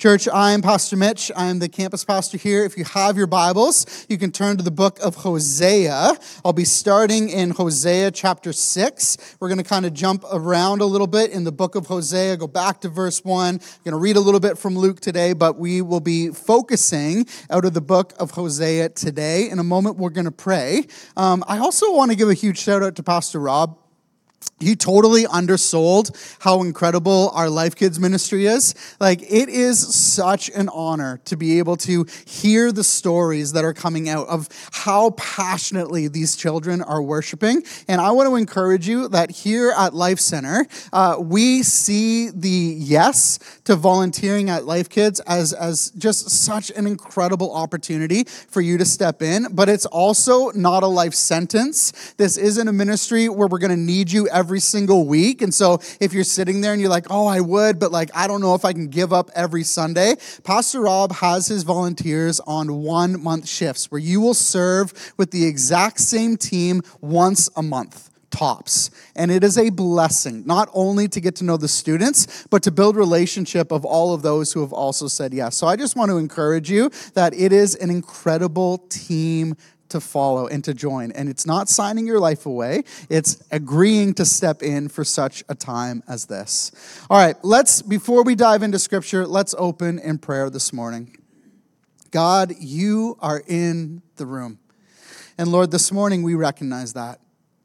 Church, I'm Pastor Mitch. I'm the campus pastor here. If you have your Bibles, you can turn to the book of Hosea. I'll be starting in Hosea chapter 6. We're going to kind of jump around a little bit in the book of Hosea, go back to verse 1. I'm going to read a little bit from Luke today, but we will be focusing out of the book of Hosea today. In a moment, we're going to pray. I also want to give a huge shout out to Pastor Rob. He totally undersold how incredible our Life Kids ministry is. Like, it is such an honor to be able to hear the stories that are coming out of how passionately these children are worshiping. And I want to encourage you that here at Life Center, we see the yes to volunteering at Life Kids as just such an incredible opportunity for you to step in. But it's also not a life sentence. This isn't a ministry where we're going to need you every single week. And so if you're sitting there and you're like, oh, I would, but like, I don't know if I can give up every Sunday. Pastor Rob has his volunteers on 1 month shifts where you will serve with the exact same team once a month. Tops. And it is a blessing, not only to get to know the students, but to build relationship of all of those who have also said yes. So I just want to encourage you that it is an incredible team to follow and to join. And it's not signing your life away. It's agreeing to step in for such a time as this. All right, before we dive into scripture, let's open in prayer this morning. God, you are in the room. And Lord, this morning we recognize that.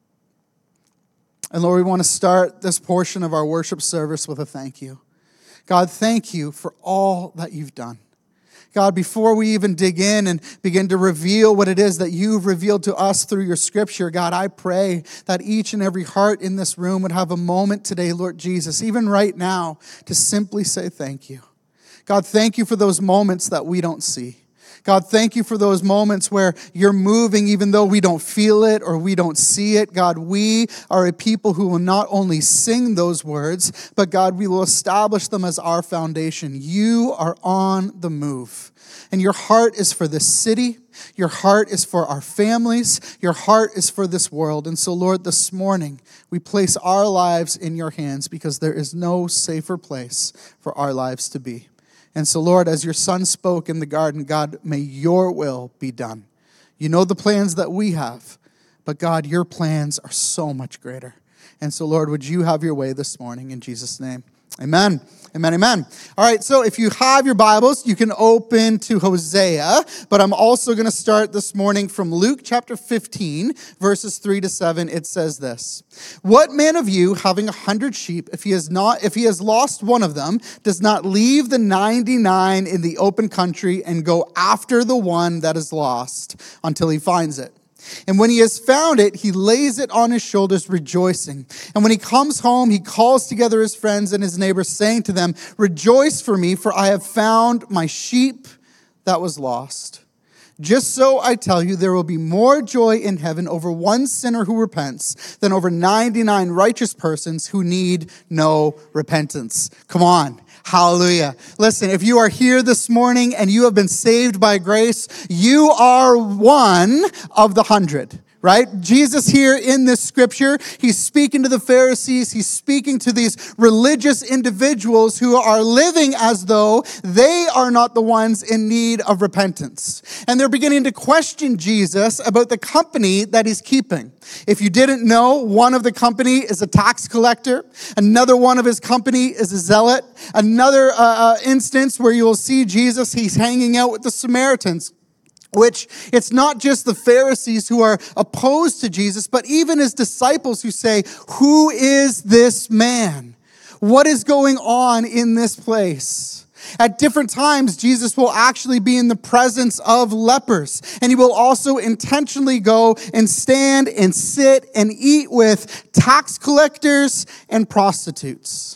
And Lord, we want to start this portion of our worship service with a thank you. God, thank you for all that you've done. God, before we even dig in and begin to reveal what it is that you've revealed to us through your scripture, God, I pray that each and every heart in this room would have a moment today, Lord Jesus, even right now, to simply say thank you. God, thank you for those moments that we don't see. God, thank you for those moments where you're moving even though we don't feel it or we don't see it. God, we are a people who will not only sing those words, but God, we will establish them as our foundation. You are on the move. And your heart is for this city. Your heart is for our families. Your heart is for this world. And so, Lord, this morning, we place our lives in your hands because there is no safer place for our lives to be. And so, Lord, as your son spoke in the garden, God, may your will be done. You know the plans that we have, but God, your plans are so much greater. And so, Lord, would you have your way this morning in Jesus' name? Amen. Amen, amen. All right, so if you have your Bibles, you can open to Hosea, but I'm also going to start this morning from Luke chapter 15, verses 3 to 7. It says this: What man of you, having 100 sheep, if he has lost one of them, does not leave the 99 in the open country and go after the one that is lost until he finds it? And when he has found it, he lays it on his shoulders, rejoicing. And when he comes home, he calls together his friends and his neighbors, saying to them, Rejoice for me, for I have found my sheep that was lost. Just so I tell you, there will be more joy in heaven over one sinner who repents than over 99 righteous persons who need no repentance. Come on. Hallelujah. Listen, if you are here this morning and you have been saved by grace, you are one of the 100. Right? Jesus here in this scripture, he's speaking to the Pharisees. He's speaking to these religious individuals who are living as though they are not the ones in need of repentance. And they're beginning to question Jesus about the company that he's keeping. If you didn't know, one of the company is a tax collector. Another one of his company is a zealot. Another instance where you will see Jesus, he's hanging out with the Samaritans. Which it's not just the Pharisees who are opposed to Jesus, but even his disciples who say, who is this man? What is going on in this place? At different times, Jesus will actually be in the presence of lepers, and he will also intentionally go and stand and sit and eat with tax collectors and prostitutes.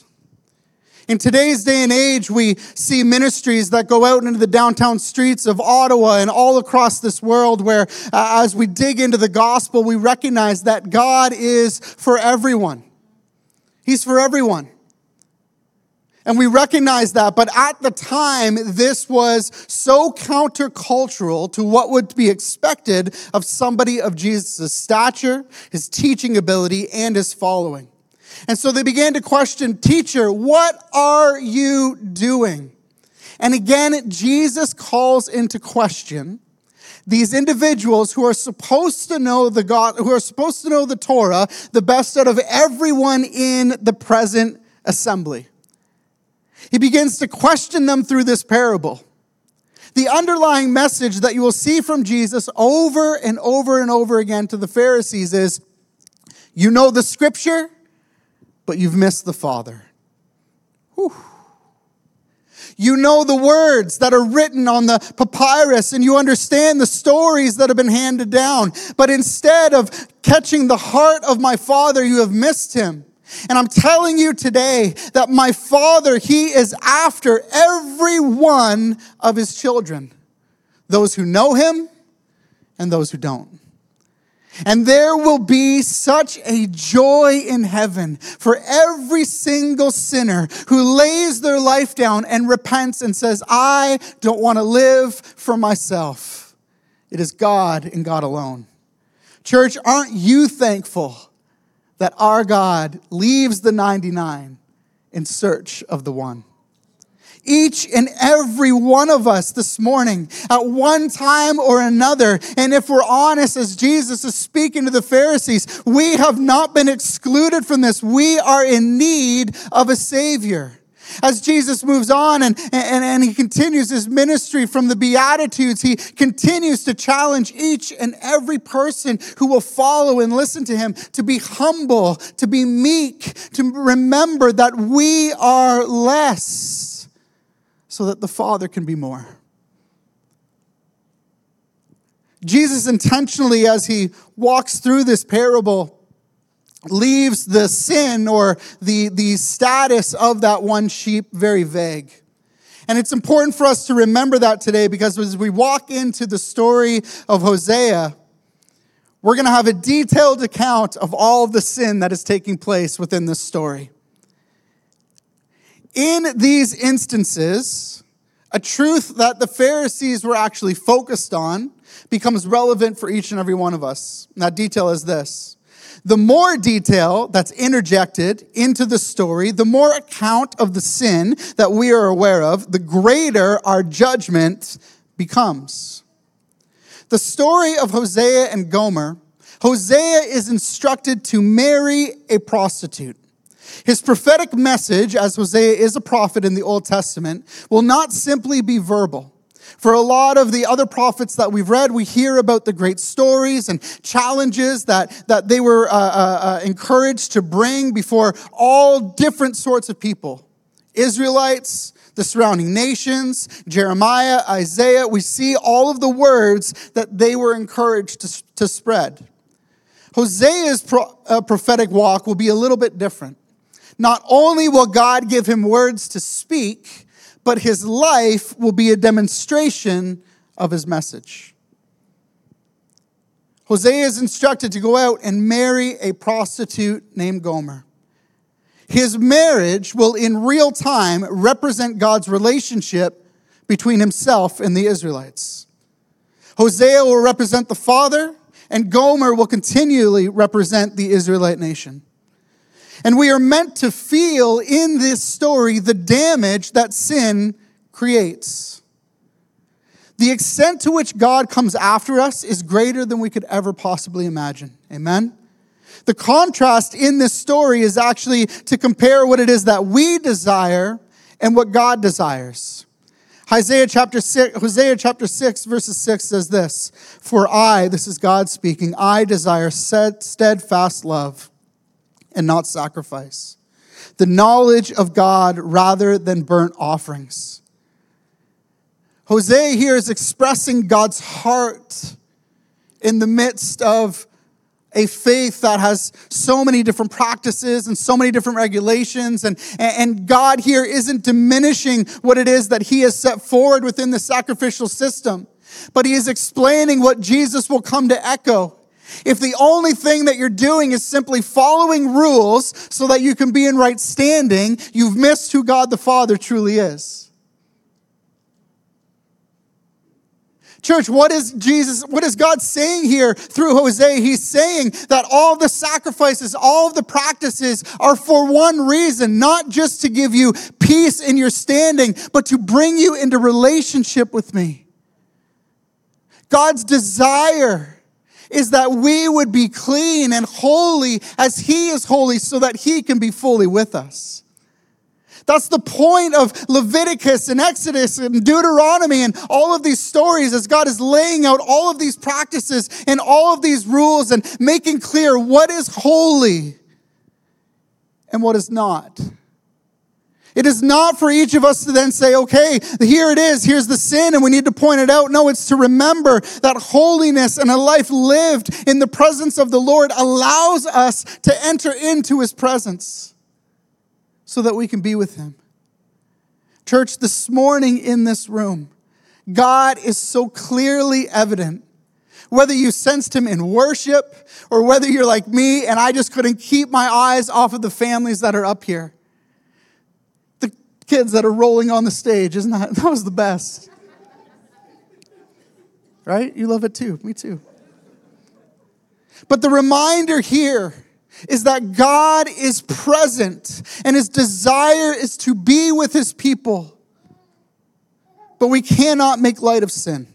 In today's day and age, we see ministries that go out into the downtown streets of Ottawa and all across this world where, as we dig into the gospel, we recognize that God is for everyone. He's for everyone. And we recognize that, but at the time, this was so countercultural to what would be expected of somebody of Jesus' stature, his teaching ability, and his following. And so they began to question, Teacher, what are you doing? And again, Jesus calls into question these individuals who are supposed to know the God, who are supposed to know the Torah the best out of everyone in the present assembly. He begins to question them through this parable. The underlying message that you will see from Jesus over and over and over again to the Pharisees is, you know the scripture, but you've missed the Father. Whew. You know the words that are written on the papyrus, and you understand the stories that have been handed down. But instead of catching the heart of my Father, you have missed him. And I'm telling you today that my Father, he is after every one of his children. Those who know him and those who don't. And there will be such a joy in heaven for every single sinner who lays their life down and repents and says, I don't want to live for myself. It is God and God alone. Church, aren't you thankful that our God leaves the 99 in search of the one? Each and every one of us this morning, at one time or another, and if we're honest, as Jesus is speaking to the Pharisees, we have not been excluded from this. We are in need of a Savior. As Jesus moves on and he continues his ministry from the Beatitudes, he continues to challenge each and every person who will follow and listen to him to be humble, to be meek, to remember that we are less, so that the Father can be more. Jesus intentionally, as he walks through this parable, leaves the sin or the status of that one sheep very vague. And it's important for us to remember that today, because as we walk into the story of Hosea, we're going to have a detailed account of all of the sin that is taking place within this story. In these instances, a truth that the Pharisees were actually focused on becomes relevant for each and every one of us. And that detail is this. The more detail that's interjected into the story, the more account of the sin that we are aware of, the greater our judgment becomes. The story of Hosea and Gomer, Hosea is instructed to marry a prostitute. His prophetic message, as Hosea is a prophet in the Old Testament, will not simply be verbal. For a lot of the other prophets that we've read, we hear about the great stories and challenges that they were encouraged to bring before all different sorts of people. Israelites, the surrounding nations, Jeremiah, Isaiah, we see all of the words that they were encouraged to spread. Hosea's prophetic walk will be a little bit different. Not only will God give him words to speak, but his life will be a demonstration of his message. Hosea is instructed to go out and marry a prostitute named Gomer. His marriage will in real time represent God's relationship between himself and the Israelites. Hosea will represent the father, and Gomer will continually represent the Israelite nation. And we are meant to feel in this story the damage that sin creates. The extent to which God comes after us is greater than we could ever possibly imagine. Amen? The contrast in this story is actually to compare what it is that we desire and what God desires. Hosea chapter 6, verses 6 says this, "For I," this is God speaking, "I desire steadfast love and not sacrifice, the knowledge of God rather than burnt offerings." Hosea here is expressing God's heart in the midst of a faith that has so many different practices and so many different regulations. And God here isn't diminishing what it is that he has set forward within the sacrificial system, but he is explaining what Jesus will come to echo. If the only thing that you're doing is simply following rules so that you can be in right standing, you've missed who God the Father truly is. Church, what is God saying here through Hosea? He's saying that all the sacrifices, all of the practices are for one reason, not just to give you peace in your standing, but to bring you into relationship with me. God's desire is that we would be clean and holy as He is holy so that He can be fully with us. That's the point of Leviticus and Exodus and Deuteronomy and all of these stories as God is laying out all of these practices and all of these rules and making clear what is holy and what is not. It is not for each of us to then say, okay, here it is, here's the sin, and we need to point it out. No, it's to remember that holiness and a life lived in the presence of the Lord allows us to enter into His presence so that we can be with Him. Church, this morning in this room, God is so clearly evident. Whether you sensed Him in worship or whether you're like me and I just couldn't keep my eyes off of the families that are up here. The kids that are rolling on the stage, that was the best. Right? You love it too. Me too. But the reminder here is that God is present and His desire is to be with His people. But we cannot make light of sin.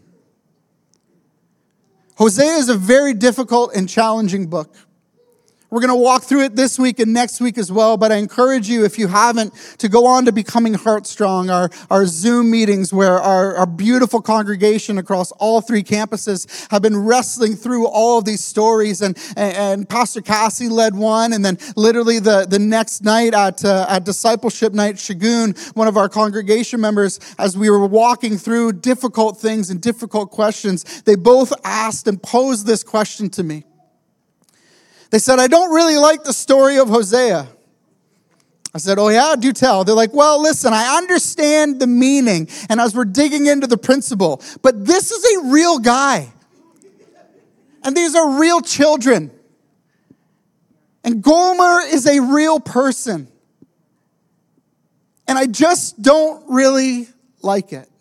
Hosea is a very difficult and challenging book. We're going to walk through it this week and next week as well, but I encourage you, if you haven't, to go on to Becoming Heartstrong, our Zoom meetings where our beautiful congregation across all 3 campuses have been wrestling through all of these stories, and Pastor Cassie led one, and then literally the next night at Discipleship Night, Shagun, one of our congregation members, as we were walking through difficult things and difficult questions, they both asked and posed this question to me. They said, I don't really like the story of Hosea. I said, oh yeah, do tell. They're like, well, listen, I understand the meaning. And as we're digging into the principle, but this is a real guy. And these are real children. And Gomer is a real person. And I just don't really like it.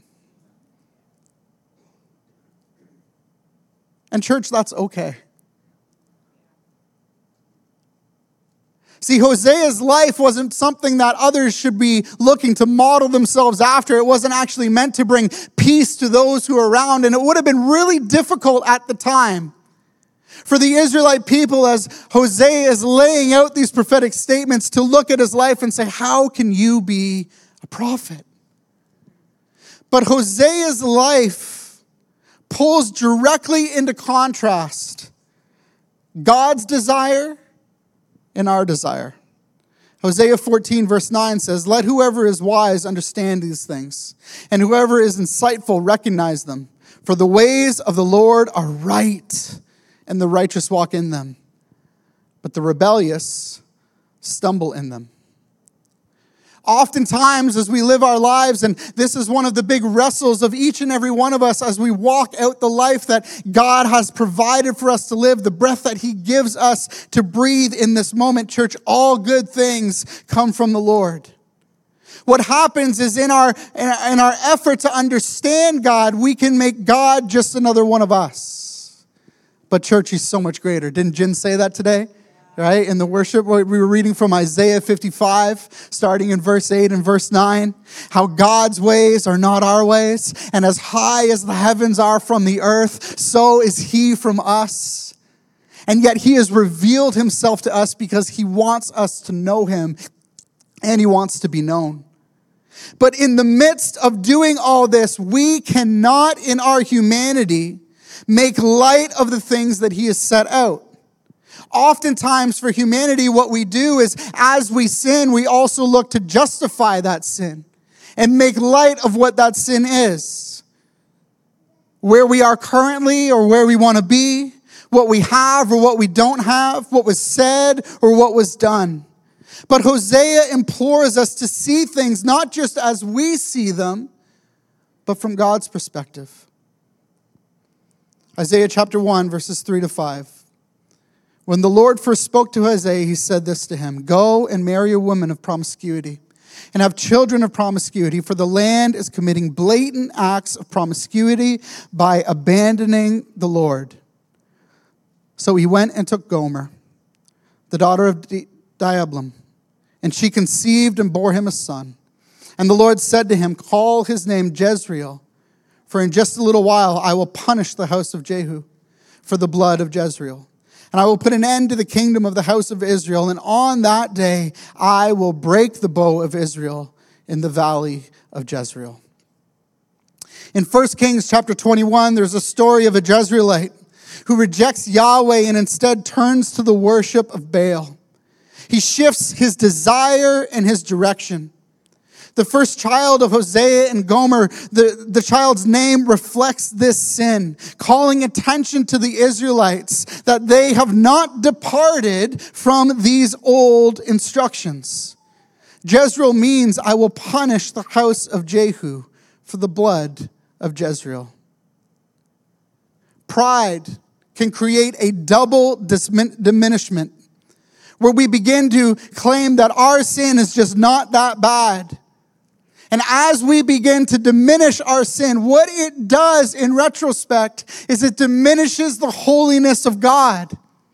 And church, that's okay. See, Hosea's life wasn't something that others should be looking to model themselves after. It wasn't actually meant to bring peace to those who are around. And it would have been really difficult at the time for the Israelite people, as Hosea is laying out these prophetic statements, to look at his life and say, how can you be a prophet? But Hosea's life pulls directly into contrast God's desire and our desire. Hosea 14 verse 9 says, let whoever is wise understand these things, and whoever is insightful recognize them. For the ways of the Lord are right, and the righteous walk in them. But the rebellious stumble in them. Oftentimes as we live our lives, and this is one of the big wrestles of each and every one of us as we walk out the life that God has provided for us to live, the breath that He gives us to breathe in this moment, church, all good things come from the Lord. What happens is in our effort to understand God, we can make God just another one of us. But church, He's so much greater. Didn't Jen say that today? Right? In the worship, we were reading from Isaiah 55, starting in verse 8 and verse 9, how God's ways are not our ways, and as high as the heavens are from the earth, so is He from us. And yet He has revealed Himself to us because He wants us to know Him, and He wants to be known. But in the midst of doing all this, we cannot in our humanity make light of the things that He has set out. Oftentimes for humanity, what we do is as we sin, we also look to justify that sin and make light of what that sin is. Where we are currently or where we want to be, what we have or what we don't have, what was said or what was done. But Hosea implores us to see things not just as we see them, but from God's perspective. Isaiah chapter 1, verses 3 to 5. When the Lord first spoke to Hosea, He said this to him, go and marry a woman of promiscuity and have children of promiscuity, for the land is committing blatant acts of promiscuity by abandoning the Lord. So he went and took Gomer, the daughter of Diablam, and she conceived and bore him a son. And the Lord said to him, call his name Jezreel, for in just a little while I will punish the house of Jehu for the blood of Jezreel. And I will put an end to the kingdom of the house of Israel. And on that day I will break the bow of Israel in the valley of Jezreel. In 1 Kings chapter 21, there's a story of a Jezreelite who rejects Yahweh and instead turns to the worship of Baal. He shifts his desire and his direction. The first child of Hosea and Gomer, the child's name reflects this sin, calling attention to the Israelites that they have not departed from these old instructions. Jezreel means I will punish the house of Jehu for the blood of Jezreel. Pride can create a double diminishment where we begin to claim that our sin is just not that bad. And as we begin to diminish our sin, what it does in retrospect is it diminishes the holiness of God.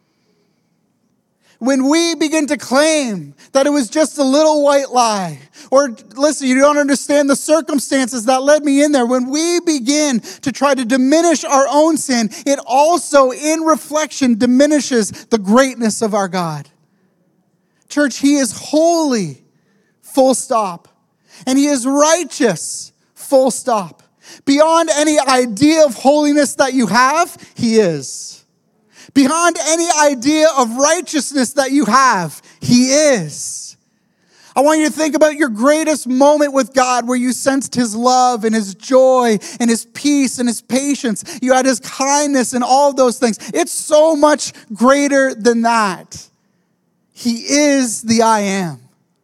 When we begin to claim that it was just a little white lie, or listen, you don't understand the circumstances that led me in there. When we begin to try to diminish our own sin, it also, in reflection, diminishes the greatness of our God. Church, he is holy, full stop. And he is righteous, full stop. Beyond any idea of holiness that you have, he is. Beyond any idea of righteousness that you have, he is. I want you to think about your greatest moment with God where you sensed his love and his joy and his peace and his patience. You had his kindness and all of those things. It's so much greater than that. He is the I am.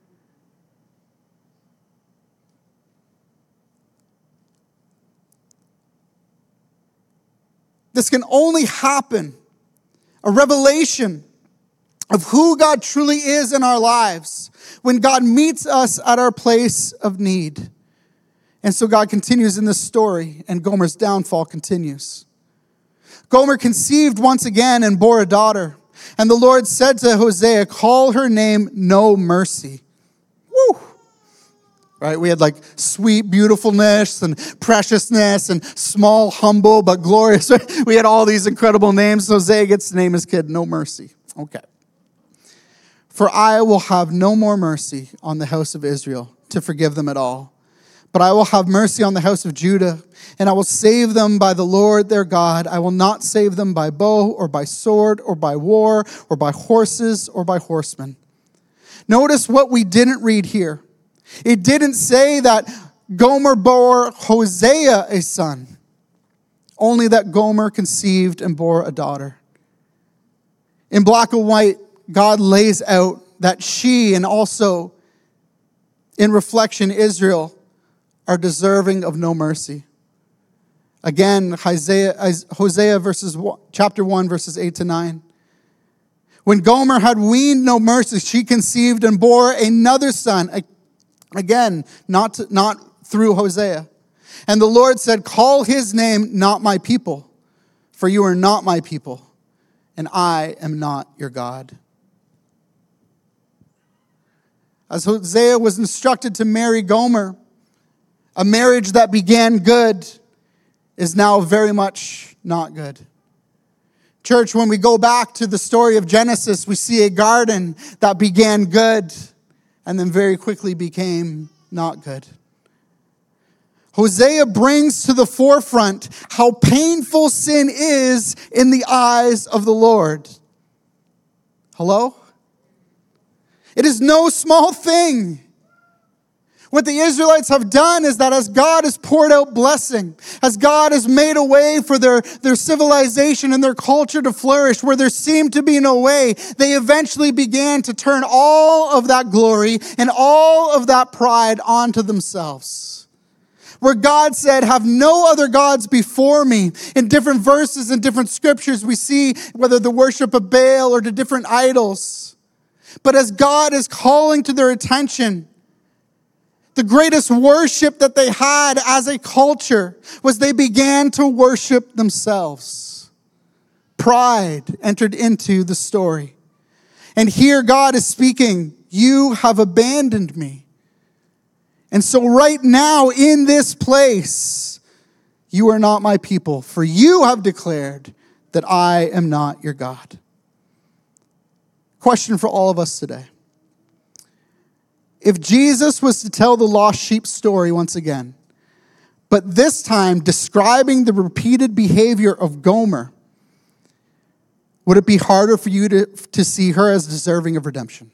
This can only happen, a revelation of who God truly is in our lives, when God meets us at our place of need. And so God continues in this story, and Gomer's downfall continues. Gomer conceived once again and bore a daughter. And the Lord said to Hosea, call her name No Mercy. Woo! Right? We had like sweet beautifulness and preciousness and small, humble, but glorious. We had all these incredible names. Hosea gets to name his kid No Mercy. Okay. For I will have no more mercy on the house of Israel to forgive them at all. But I will have mercy on the house of Judah, and I will save them by the Lord their God. I will not save them by bow or by sword or by war or by horses or by horsemen. Notice what we didn't read here. It didn't say that Gomer bore Hosea a son, only that Gomer conceived and bore a daughter. In black and white, God lays out that she and also in reflection Israel are deserving of no mercy. Again, Hosea chapter 1, verses 8 to 9. When Gomer had weaned no mercy, she conceived and bore another son. Again, not through Hosea. And the Lord said, call his name Not My People, for you are not my people, and I am not your God. As Hosea was instructed to marry Gomer, a marriage that began good is now very much not good. Church, when we go back to the story of Genesis, we see a garden that began good and then very quickly became not good. Hosea brings to the forefront how painful sin is in the eyes of the Lord. Hello? It is no small thing. What the Israelites have done is that as God has poured out blessing, as God has made a way for their civilization and their culture to flourish, where there seemed to be no way, they eventually began to turn all of that glory and all of that pride onto themselves. Where God said, have no other gods before me. In different verses and different scriptures, we see whether the worship of Baal or to different idols. But as God is calling to their attention, The greatest worship that they had as a culture was they began to worship themselves. Pride entered into the story. And here God is speaking, you have abandoned me. And so right now in this place, you are not my people, for you have declared that I am not your God. Question for all of us today. If Jesus was to tell the lost sheep story once again, but this time describing the repeated behavior of Gomer, would it be harder for you to see her as deserving of redemption?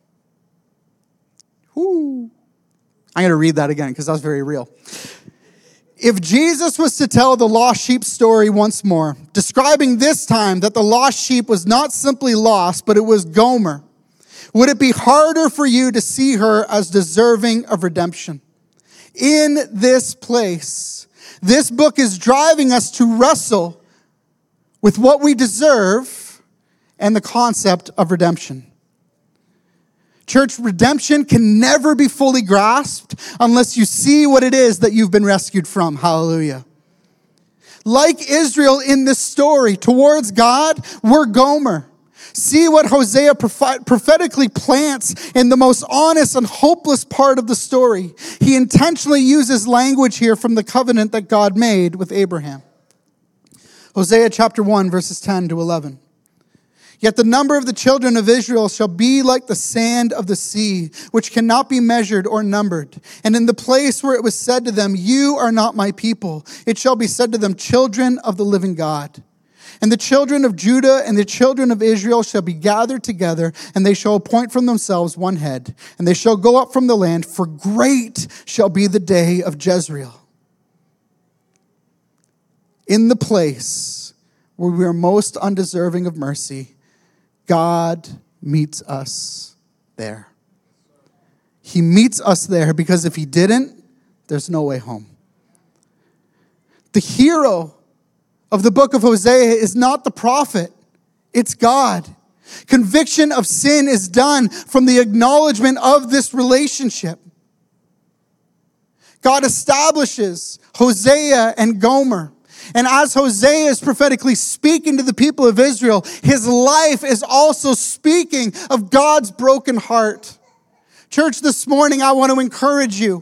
Ooh. I'm going to read that again because that's very real. If Jesus was to tell the lost sheep story once more, describing this time that the lost sheep was not simply lost, but it was Gomer, would it be harder for you to see her as deserving of redemption? In this place, this book is driving us to wrestle with what we deserve and the concept of redemption. Church, redemption can never be fully grasped unless you see what it is that you've been rescued from. Hallelujah. Like Israel in this story, towards God, we're Gomer. See what Hosea prophetically plants in the most honest and hopeless part of the story. He intentionally uses language here from the covenant that God made with Abraham. Hosea chapter 1, verses 10 to 11. Yet the number of the children of Israel shall be like the sand of the sea, which cannot be measured or numbered. And in the place where it was said to them, you are not my people, it shall be said to them, children of the living God. And the children of Judah and the children of Israel shall be gathered together, and they shall appoint from themselves one head, and they shall go up from the land, for great shall be the day of Jezreel. In the place where we are most undeserving of mercy, God meets us there. He meets us there because if he didn't, there's no way home. The hero of the book of Hosea is not the prophet, it's God. Conviction of sin is done from the acknowledgement of this relationship. God establishes Hosea and Gomer. And as Hosea is prophetically speaking to the people of Israel, his life is also speaking of God's broken heart. Church, this morning I want to encourage you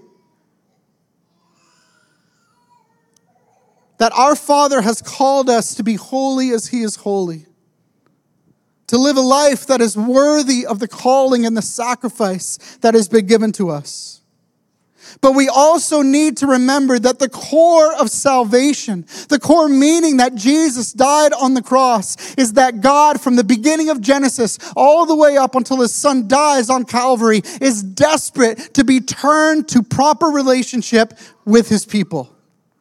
that our Father has called us to be holy as he is holy, to live a life that is worthy of the calling and the sacrifice that has been given to us. But we also need to remember that the core of salvation, the core meaning that Jesus died on the cross, is that God, from the beginning of Genesis all the way up until his son dies on Calvary, is desperate to be turned to proper relationship with his people.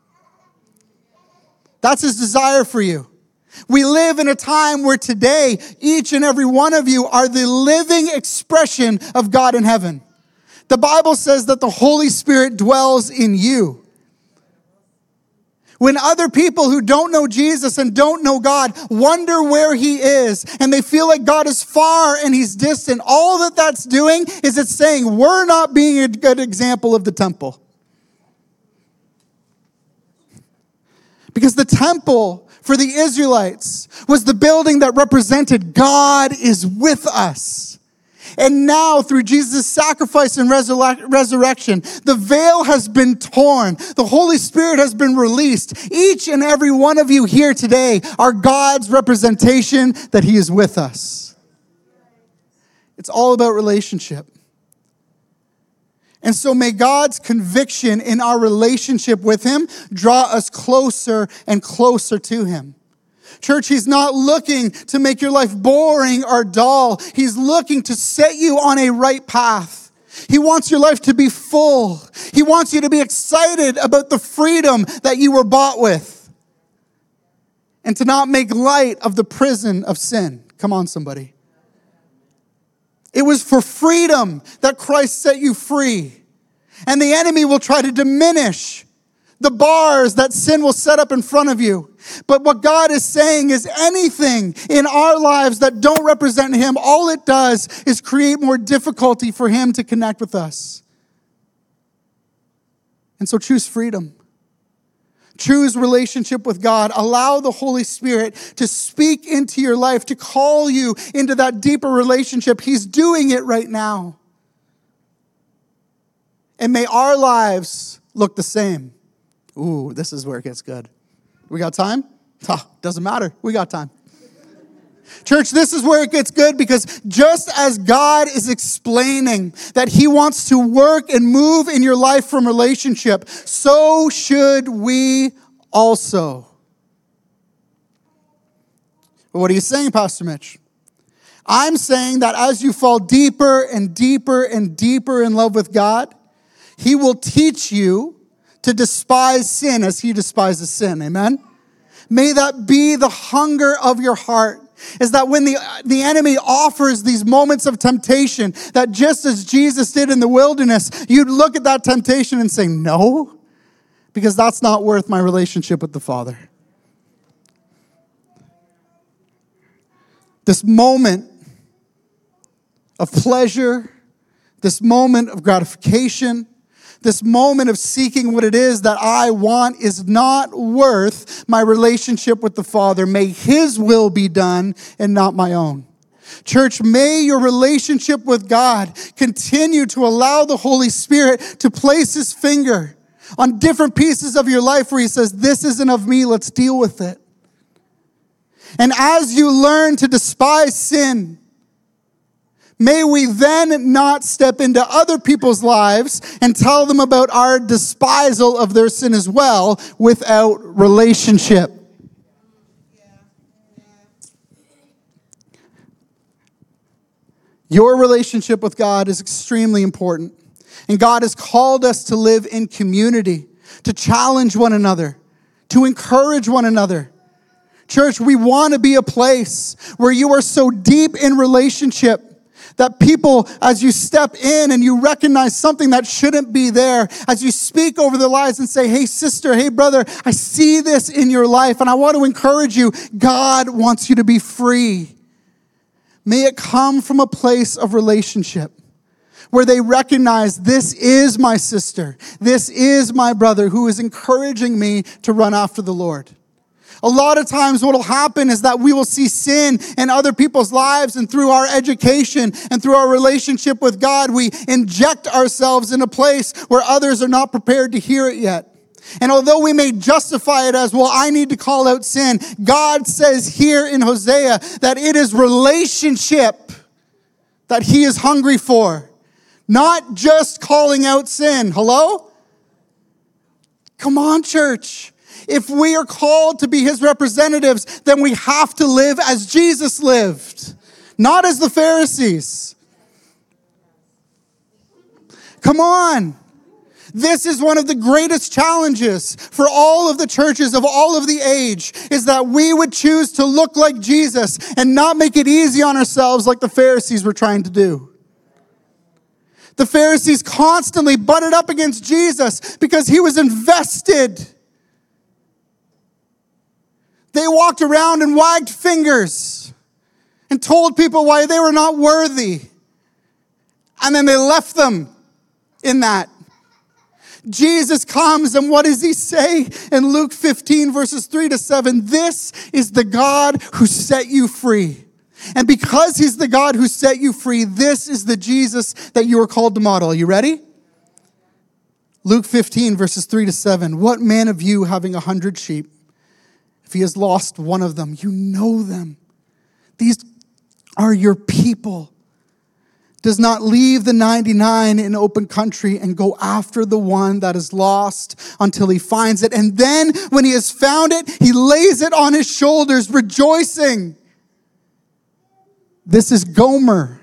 That's his desire for you. We live in a time where today, each and every one of you are the living expression of God in heaven. The Bible says that the Holy Spirit dwells in you. When other people who don't know Jesus and don't know God wonder where he is and they feel like God is far and he's distant, all that that's doing is it's saying we're not being a good example of the temple. Because the temple for the Israelites was the building that represented God is with us. And now, through Jesus' sacrifice and resurrection, the veil has been torn. The Holy Spirit has been released. Each and every one of you here today are God's representation that he is with us. It's all about relationship. And so may God's conviction in our relationship with him draw us closer and closer to him. Church, he's not looking to make your life boring or dull. He's looking to set you on a right path. He wants your life to be full. He wants you to be excited about the freedom that you were bought with. And to not make light of the prison of sin. Come on, somebody. It was for freedom that Christ set you free. And the enemy will try to diminish the bars that sin will set up in front of you. But what God is saying is anything in our lives that don't represent him, all it does is create more difficulty for him to connect with us. And so choose freedom. Choose relationship with God. Allow the Holy Spirit to speak into your life, to call you into that deeper relationship. He's doing it right now. And may our lives look the same. Ooh, this is where it gets good. We got time? Doesn't matter. We got time. Church, this is where it gets good, because just as God is explaining that he wants to work and move in your life from relationship, so should we also. But what are you saying, Pastor Mitch? I'm saying that as you fall deeper and deeper and deeper in love with God, he will teach you to despise sin as he despises sin. Amen? May that be the hunger of your heart. Is that when the enemy offers these moments of temptation, that just as Jesus did in the wilderness, you'd look at that temptation and say, no, because that's not worth my relationship with the Father. This moment of pleasure, this moment of gratification, this moment of seeking what it is that I want is not worth my relationship with the Father. May his will be done and not my own. Church, may your relationship with God continue to allow the Holy Spirit to place his finger on different pieces of your life where he says, this isn't of me, let's deal with it. And as you learn to despise sin, may we then not step into other people's lives and tell them about our despisal of their sin as well without relationship. Your relationship with God is extremely important. And God has called us to live in community, to challenge one another, to encourage one another. Church, we want to be a place where you are so deep in relationship that people, as you step in and you recognize something that shouldn't be there, as you speak over their lives and say, hey sister, hey brother, I see this in your life and I want to encourage you. God wants you to be free. May it come from a place of relationship where they recognize this is my sister, this is my brother who is encouraging me to run after the Lord. A lot of times what will happen is that we will see sin in other people's lives, and through our education and through our relationship with God, we inject ourselves in a place where others are not prepared to hear it yet. And although we may justify it as, well, I need to call out sin, God says here in Hosea that it is relationship that he is hungry for, not just calling out sin. Hello? Come on, church. If we are called to be his representatives, then we have to live as Jesus lived, not as the Pharisees. Come on. This is one of the greatest challenges for all of the churches of all of the age, is that we would choose to look like Jesus and not make it easy on ourselves like the Pharisees were trying to do. The Pharisees constantly butted up against Jesus because he was invested. They walked around and wagged fingers and told people why they were not worthy. And then they left them in that. Jesus comes, and what does he say in Luke 15 verses 3-7? This is the God who set you free. And because he's the God who set you free, this is the Jesus that you are called to model. Are you ready? Luke 15 verses 3-7. What man of you, having 100 sheep, if he has lost one of them, you know them. These are your people. Does not leave the 99 in open country and go after the one that is lost until he finds it. And then when he has found it, he lays it on his shoulders, rejoicing. This is Gomer.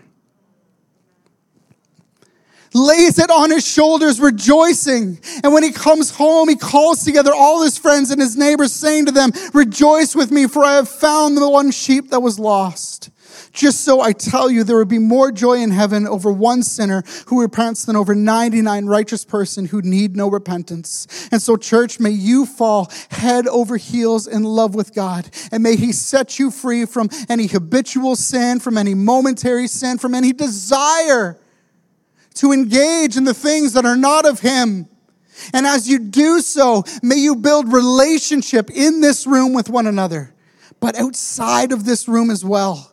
Lays it on his shoulders, rejoicing. And when he comes home, he calls together all his friends and his neighbors, saying to them, rejoice with me, for I have found the one sheep that was lost. Just so I tell you, there will be more joy in heaven over one sinner who repents than over 99 righteous person who need no repentance. And so, church, may you fall head over heels in love with God. And may he set you free from any habitual sin, from any momentary sin, from any desire to engage in the things that are not of him. And as you do so, may you build relationship in this room with one another, but outside of this room as well.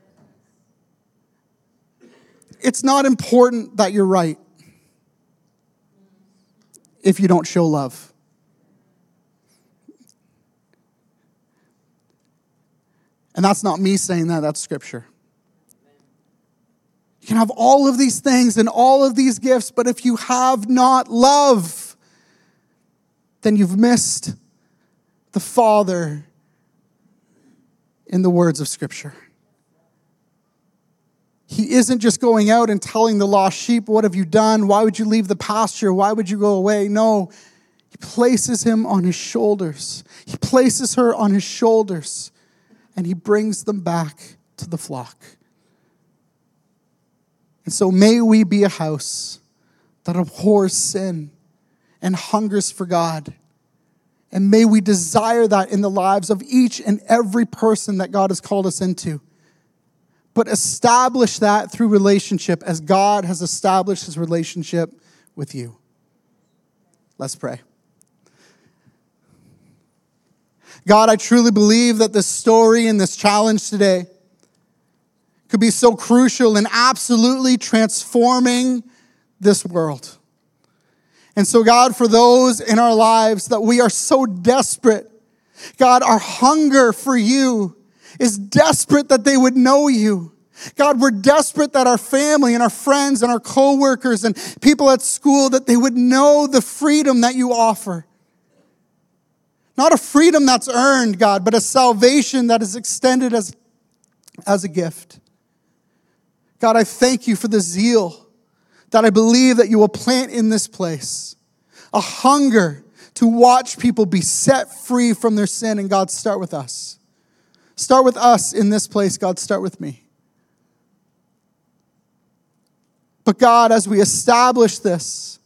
It's not important that you're right if you don't show love. And that's not me saying that, that's Scripture. You can have all of these things and all of these gifts, but if you have not love, then you've missed the Father in the words of Scripture. He isn't just going out and telling the lost sheep, what have you done? Why would you leave the pasture? Why would you go away? No, he places him on his shoulders. He places her on his shoulders, and he brings them back to the flock. And so may we be a house that abhors sin and hungers for God. And may we desire that in the lives of each and every person that God has called us into. But establish that through relationship as God has established his relationship with you. Let's pray. God, I truly believe that this story and this challenge today could be so crucial in absolutely transforming this world. And so, God, for those in our lives that we are so desperate, God, our hunger for you is desperate that they would know you. God, we're desperate that our family and our friends and our coworkers and people at school, that they would know the freedom that you offer. Not a freedom that's earned, God, but a salvation that is extended as a gift. God, I thank you for the zeal that I believe that you will plant in this place. A hunger to watch people be set free from their sin. And God, start with us. Start with us in this place. God, start with me. But God, as we establish this,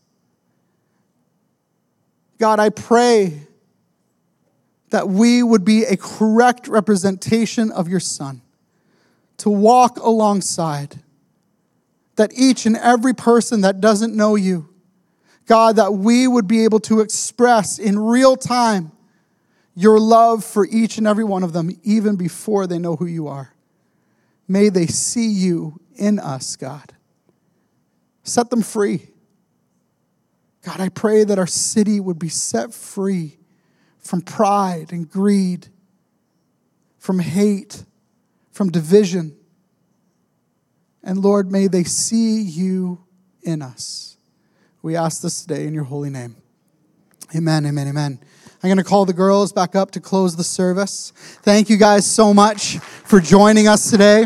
God, I pray that we would be a correct representation of your Son, to walk alongside, that each and every person that doesn't know you, God, that we would be able to express in real time your love for each and every one of them, even before they know who you are. May they see you in us, God. Set them free. God, I pray that our city would be set free from pride and greed, from hate, from division. And Lord, may they see you in us. We ask this today in your holy name. Amen, amen, amen. I'm going to call the girls back up to close the service. Thank you guys so much for joining us today.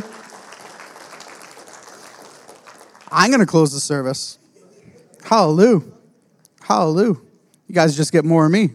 I'm going to close the service. Hallelujah. Hallelujah. You guys just get more of me.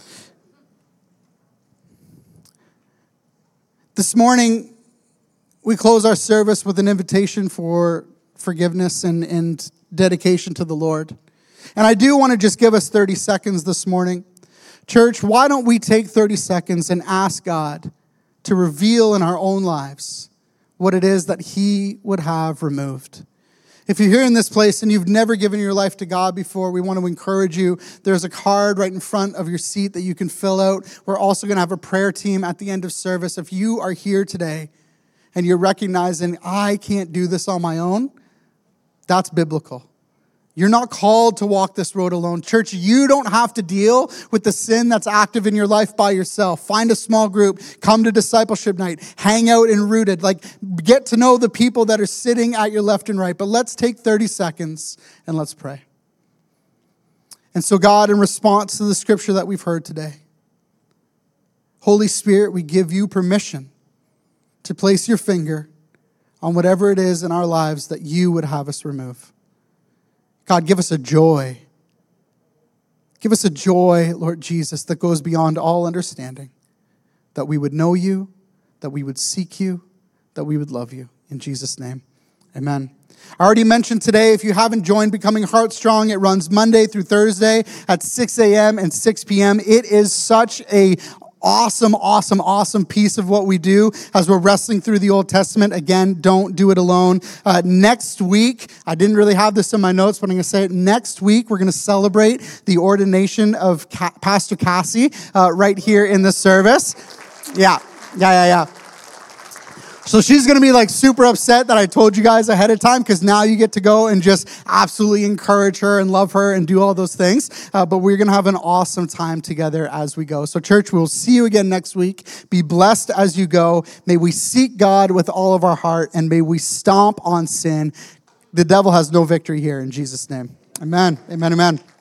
This morning, we close our service with an invitation for forgiveness and dedication to the Lord. And I do want to just give us 30 seconds this morning. Church, why don't we take 30 seconds and ask God to reveal in our own lives what it is that he would have removed. If you're here in this place and you've never given your life to God before, we want to encourage you. There's a card right in front of your seat that you can fill out. We're also going to have a prayer team at the end of service. If you are here today and you're recognizing, I can't do this on my own, that's biblical. You're not called to walk this road alone. Church, you don't have to deal with the sin that's active in your life by yourself. Find a small group, come to discipleship night, hang out in Rooted, get to know the people that are sitting at your left and right. But let's take 30 seconds and let's pray. And so God, in response to the scripture that we've heard today, Holy Spirit, we give you permission to place your finger on whatever it is in our lives that you would have us remove. God, give us a joy. Give us a joy, Lord Jesus, that goes beyond all understanding. That we would know you, that we would seek you, that we would love you. In Jesus' name, amen. I already mentioned today, if you haven't joined Becoming Heartstrong, it runs Monday through Thursday at 6 a.m. and 6 p.m. It is such a awesome, awesome, awesome piece of what we do as we're wrestling through the Old Testament. Again, don't do it alone. Next week, I didn't really have this in my notes, but I'm going to say it. Next week, we're going to celebrate the ordination of Pastor Cassie right here in the service. Yeah. So she's going to be like super upset that I told you guys ahead of time, because now you get to go and just absolutely encourage her and love her and do all those things. But we're going to have an awesome time together as we go. So church, we'll see you again next week. Be blessed as you go. May we seek God with all of our heart, and may we stomp on sin. The devil has no victory here in Jesus' name. Amen. Amen. Amen.